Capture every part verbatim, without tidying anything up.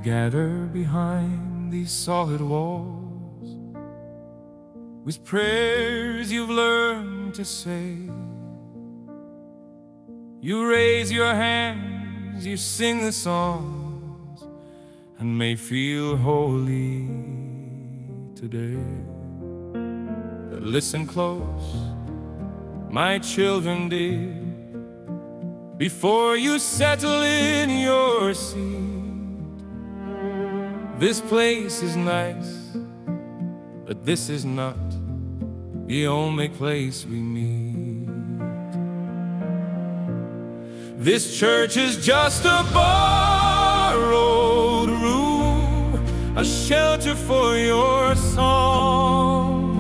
gather behind these solid walls with prayers you've learned to say. You raise your hands, you sing the songs, and may feel holy today. But listen close, my children dear, before you settle in your seat. This place is nice, but this is not the only place we meet. This church is just a borrowed room, a shelter for your song.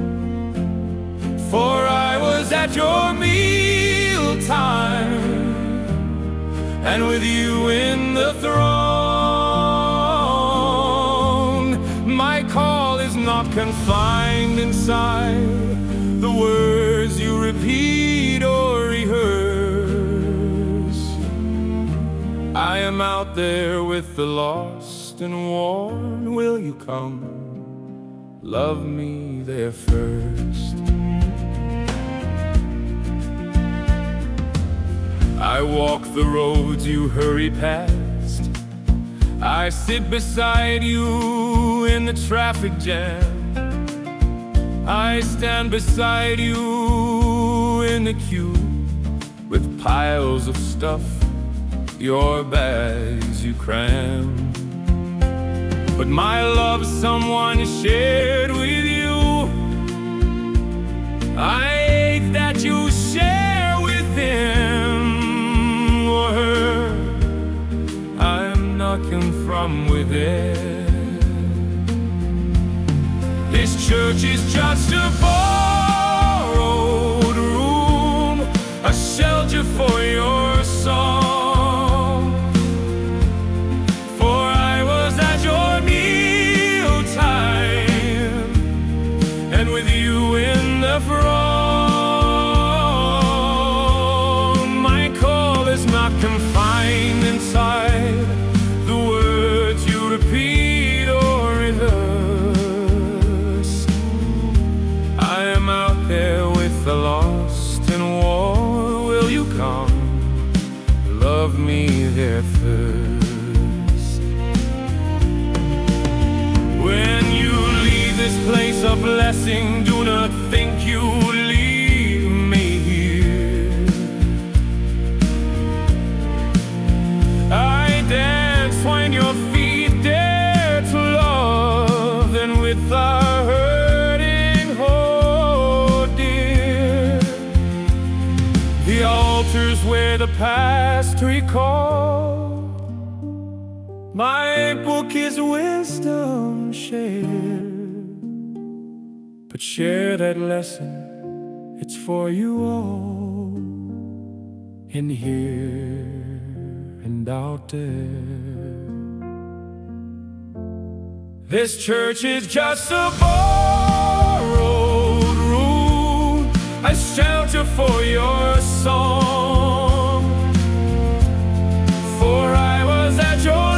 For I was at your mealtime, and with you in the throne. My call is not confined inside the words you repeat or rehearse. I am out there with the lost and worn. Will you come? Love me there first. I walk the roads you hurry past. I sit beside you in the traffic jam. I stand beside you in the queue with piles of stuff, your bags you cram. But my love someone shared with you. I hate that you share with him or her. I'm knocking from within. This church is just a borrowed room, a shelter for your song. For I was at your mealtime, and with you in the throne. My call is not confined inside the words you repeat or rehearse. I am out there with the lost and worn. Will you come? Love me there first. When you leave this place a blessing, do not think you leave me here. I dance when your feet dare to love, and with our hurting, oh dear, the altars where the past recall. My book is wisdom shared, but share that lesson, it's for you all, in here and out there. This church is just a borrowed room, a shelter for your song. For I was at your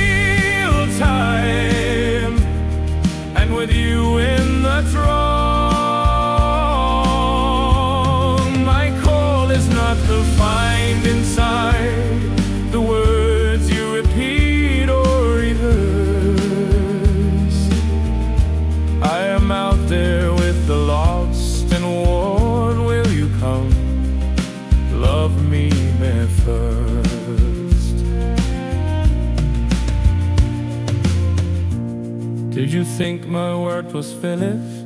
mealtime, and with you in the throne. My call is not confined inside the words you repeat or rehearse. I am out there with the lost and worn. Will you come? Love me there first. Did you think my work was finished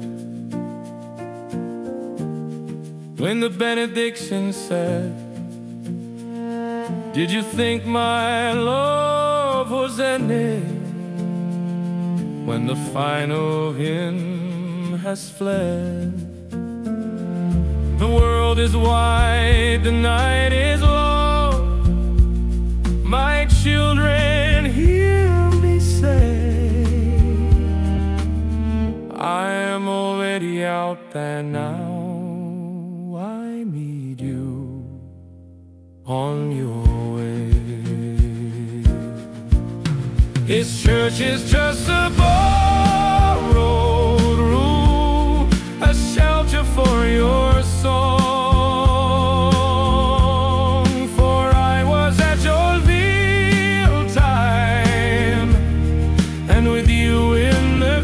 when the benediction said? Did you think my love was ending when the final hymn has fled? The world is wide, the night is long. My children, hear me say, I am already out there now. I meet you on your way. His church is just a borrowed rule, a shelter for your song. For I was at your meal time, and with you in the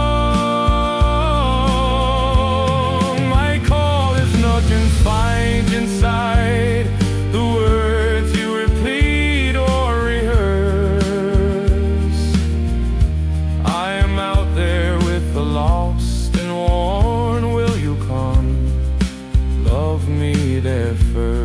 throng. My call is not confined inside the words you repeat or rehearse. I am out there with the lost and worn. Will you come? Love me there first.